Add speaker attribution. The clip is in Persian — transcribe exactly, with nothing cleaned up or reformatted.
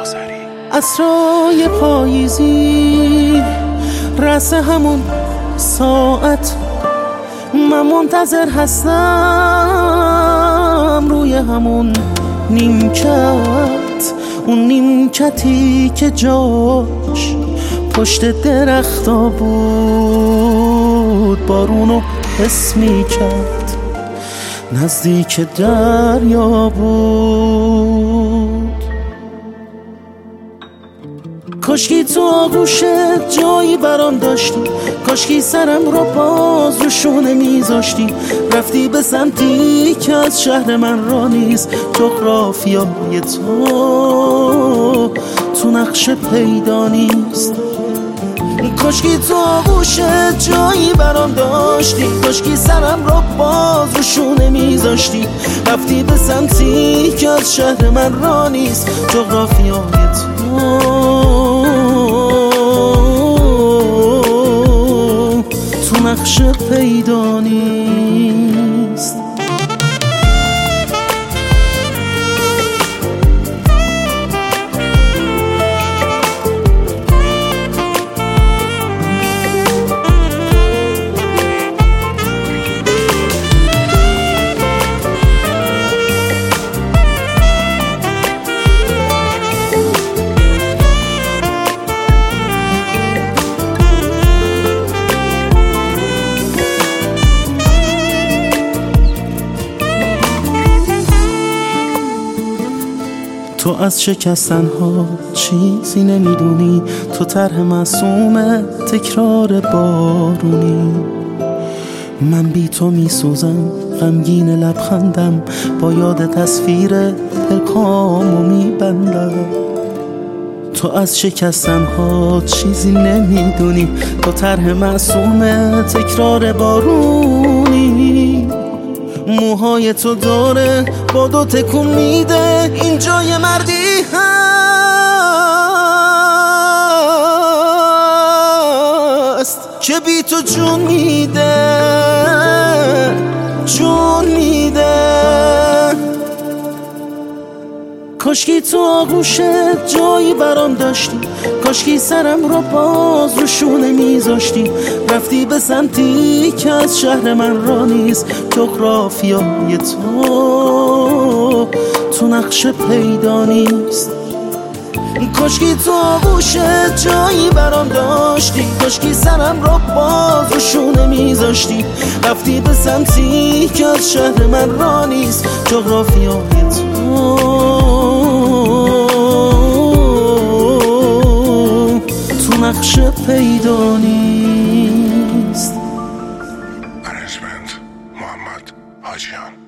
Speaker 1: عصرای پاییزی رس همون ساعت من منتظر هستم روی همون نیمکت، اون نیمکتی که جاش پشت درختا بود، بارونو حس می کرد نزدیک دریا بود. کاشکی تو آغوشت جایی برام داشتی، کاشکی سرم رو باز رو شونه میذاشتی، رفتی به سمتی که از شهر من را نیست، جغرافیای تو تو نقشه پیدا نیست. کاشکی تو آغوشت جایی برام داشتی، کاشکی سرم رو باز رو شونه میذاشتی، رفتی به سمتی که از شهر من را نیست، جغرافیای تو تو نقشه پیدا نیست. تو از شکستن ها چیزی نمیدونی، تو طرح معصوم تکرار بارونی. من بی تو میسوزم غمگین لبخندم، با یاد تصویر پلکامو میبندم. تو از شکستن ها چیزی نمیدونی، تو طرح معصوم تکرار بارونی. موهای تو داره با دو تکون میده، اینجا یه مردی هست که بی تو جون میده، جون میده. کاشکی تو آغوشت جایی برام داشتی، کاشکی سرم رو باز رو شونه میذاشتی، رفتی به سمتی که از شهر من را نیست، جغرافیای تو تو نقشه پیدا نیست. کاشکی تو آغوشت جایی برام داشتی، کاشکی سرم رو باز رو شونه میذاشتی، رفتی به سمتی که از شهر من را نیست، جغرافیای تو تو نقشه پیدا نیست.
Speaker 2: ارنجمنت محمد حاجیان.